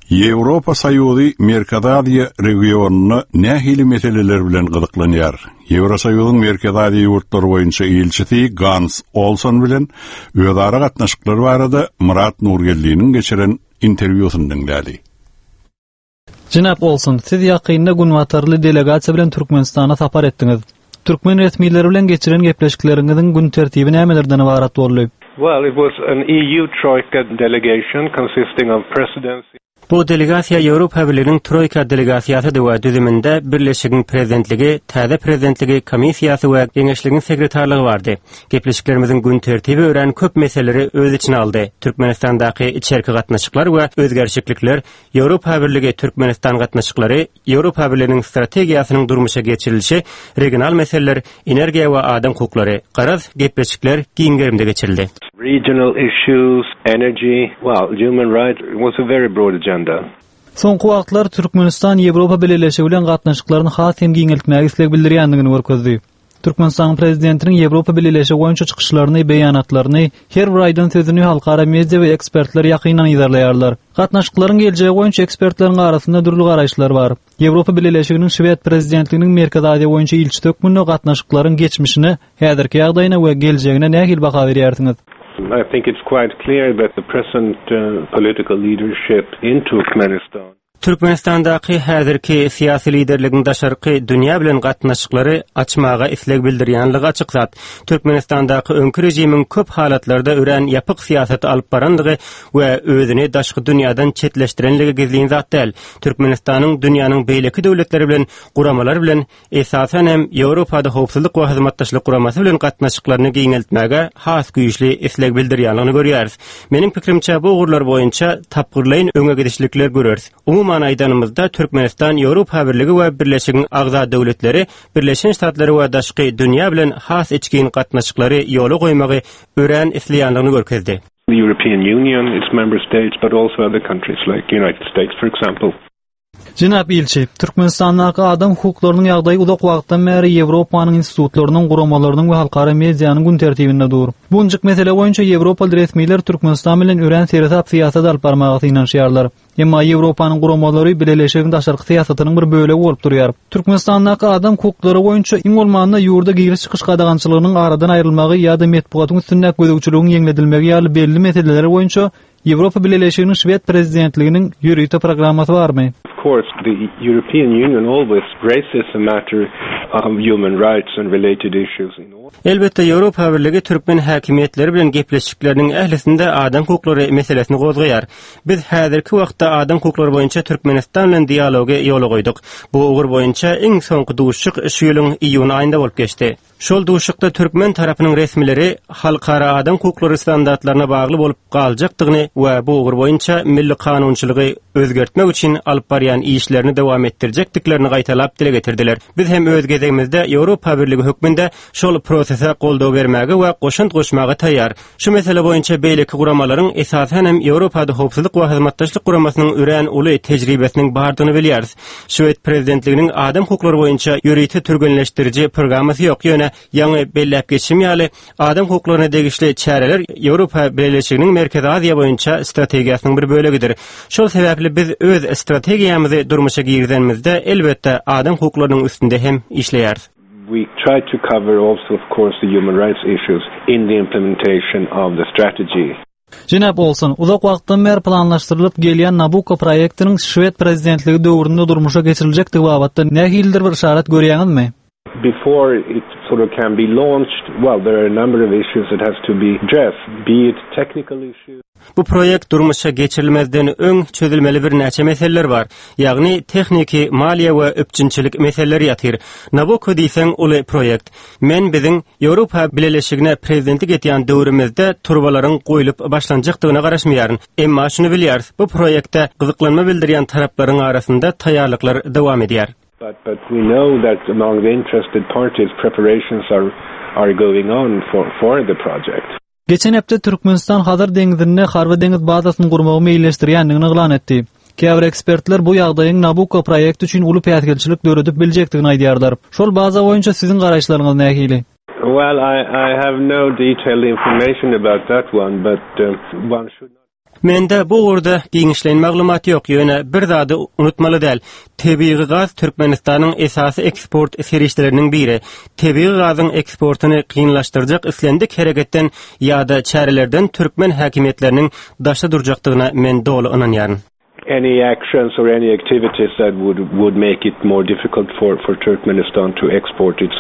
Ýewropa Soýuzy Merkez Aziýa regionuny nähili meseleler bilen gyzyklanýar. Ýewrosoýuzyň Merkez Aziýa ýurtlary boýunça elçisi Gans Olson bilen özara gatnaşyklar barada Murat Nurgelliň geçiren interwýusyny dinlädi. Jynap Olson, siz ýakynda Gunwatarly delegasiýa bilen Türkmenistana sapar etdiňiz. Türkmen resmiýetleri bilen geçiren gepleşikleriňiziň gün tertibi nämelerden ibarat boldy? Well, it was an EU Troika delegation consisting of presidency. Bu delegasiya Ýewropa Birliginiň Troika delegasiýasy we düzüminde Birleşigiň prezidentligi, täze prezidentligi, komissiýasy we Geňeşligiň sekretarlygy bardy. Gepleşiklerimiziň gün tertibi ören köp meseleleri öz içine aldy. Türkmenistandaky içerki gatnaşyklar we özgerçiklikler, Ýewropa Birligi Türkmenistan gatnaşyklary, Ýewropa Birligiň strategiýasynyň durmuşa geçirilişi, regional meseleler, energiýa we adam hukuklary, garaz gepleşikler giňgerimde geçirildi. Regional issues, energy, human rights, it was a very broad agenda. Soňky wagtlar Türkmenistan Ýewropa Birleşigi bilen gatnaşyklaryny has hem giňeltmäge isleg bildirýändigini görkezdi. Türkmenistan prezidentiniň Ýewropa Birleşigi boýunça çykyşlaryny, beýanatlaryny, her bir aýdan sözüni halkara media we ekspertler ýakyndan ýazarlaýarlar. Gatnaşyklaryň geljegi boýunça ekspertleriň arasynda durly garaşlar bar. Ýewropa Birleşiginiň Şwed prezidentliginiň Merkez Aziýa boýunça ilçi tökmünde gatnaşyklaryň geçmişini, häzirki ýagdaýyna we geljegine nähil baka berýärsiňiz? I think it's quite clear that the present political leadership in Turkmenistan Türkmenistandaky häzirki syýasy liderligiň daşarky dünýä bilen gatnaşyklary açmaga isleg bildirýänligi açyk zat. Türkmenistandaky öňkü rejimiň köp halatlarda ören ýapyk syýasaty alyp barandygy we özüni daşky dünýäden çetleşdirenligi gizliň zat däl. Türkmenistanyň dünýäniň beýleki döwletleri bilen, guramalar bilen, esasen hem Ýewropada howpsuzlyk we hyzmatdaşlyk guramasy bilen gatnaşyklaryny giňeltmäge has güýçli isleg bildirýänligini görýäris. Meniň pikirimçe bu ugurlar boýunça tapgyrlaýyn öňe gidişlikler göreriz. Aýdanymyzda Türkmenistan Ýewropa Birligi we Birleşigiň agza döwletleri, Birleşen Ştatlar we daşky dünýä bilen has içkin gatnaşyklary ýola goýmagy ören isleýänligini görkezdi. The European Union, its member states, but also other countries like United States, for example. Jynap ilçi, Türkmenistandaky adam hukuklarynyň ýagdaýy uzak wagtdan beri Ýewropanyň institutlarynyň, guramalarynyň we halkara mediýanyň gün tertibinde dur. Bunjyk mesele boýunça Ýewropa resmiýetleri Türkmenistan bilen ören serhap syýasat alyp barmagy inanýarlar. Emma Ýewropanyň guramalary Birleşigiň daşarky syýasatynyň bir bölegi bolup durýar. Türkmenistandaky adam hukuklary boýunça iň bolmaganda ýurda giriş çykyş gadagançylygynyň aradan aýrylmagy ýa-da medpuatyň sünnet gözegçiligiň ýeňledilmegi ýaly belli meseleler boýunça Ýewropa Birleşiginiň Şwed prezidentliginiň ýürüýte programmasy barmy? Of course, the European Union always raises the matter of human rights and related issues. Elbette Ýewropa Birligi Türkmen häkimiýetleri bilen gepleşikleriniň ählisinde adam hukuklary meselesini gozgaýar. Biz häzirki wagtda adam hukuklary boýunça Türkmenistan bilen dialoga ýola goýduk. Bu ugur boýunça iň soňky duşyk şu ýylyň iýun aýynda bolup geçdi. Şol duşykda Türkmen tarapynyň resmileri halkara adam hukuklary standartlaryna bagly bolup galjakdygyny we bu ugur boýunça milli kanunçylygy özgertmek üçin alyp barýan işlerini dowam etdirjekdiklerini gaýtalap dile getirdiler. Biz hem öz gezegimizde Ýewropa Birligi hökmünde şol prosese goldaw bermäge we goşunt goşmaga taýýar. Şu mesele boýunça beýleki guramalaryň esasen hem Ýewropada howpsuzlyk we hyzmatdaşlyk guramasynyň ören uly tejribesiniň bardygyny bilýäris. Şwed prezidentliginiň adam hukuklary boýunça ýürüýte türgünleşdiriji programmasy ýok ýöne ýa-ni belläp geçim ýaly adam hukuklaryna degişli çäreler Ýewropa Birleşiginiň Merkez Aziýa boýunça strategiýasynyň bir bölegidir. Şol sebäpli biz öz strategiýamyzy durmuşa girgenimizde elbetde adam hukuklarynyň üstünde hem işleýäris. We try to cover also, of course, the human rights issues in the implementation of the strategy. Jynap Olson, uzak wagtdan beri planlaşdyrylyp gelýän Nabucco proýektiniň Şwed prezidentligi döwründe durmuşa geçiriljekdigi babatda nähildir bir işaret görýäňizmi? Before it sort of can be launched, there are a number of issues that has to be addressed, be it technical issues. Bu projekt durmuşa geçirilmezden öň çözülmeli bir näçe meseleler bar. Ýagny techniki, maliýe we öpçünçilik meseleleri ýatyr. Nabucco diýsen uly projekt. Men biziň Ýewropa Birleşigine prezidentlik etýän döwrümizde turbalaryň goýulyp başlanjakdygyna garaşmaýaryn. Emma şunu bilýäris, bu projektde gyzyklanma bildirýän taraplaryň arasynda taýýarlyklar dowam edýär. But we know that among the interested parties preparations are going on for the project. Geçen hepde Türkmenistan Hazar deňizinde harby deňiz bazasyny gurmagy meýilleşdirýändigini ýylan etdi. Käbir ekspertler bu ýagdaýyň Nabucco proýekti üçin uly päýtgelçilik döredip biljekdigini aýdýarlar. Şol baza boýunça siziň garaşlaryňyz nähili? Well, I have no detailed information about that one, but one should not Mende bu urda giňişleýän maglumat ýok, ýöne bir zady unutmaly däl. Tebii gaz Türkmenistanyň esasy eksport serişleriniň biri. Tebii gazyň eksportyny kynlaşdyrjak islendik hereketden ýa-da çärelerden türkmen häkimetleriniň daşa durjakdygyna men dogly ynanýaryn. Any actions or any activities that would make it more difficult for Turkmenistan to export its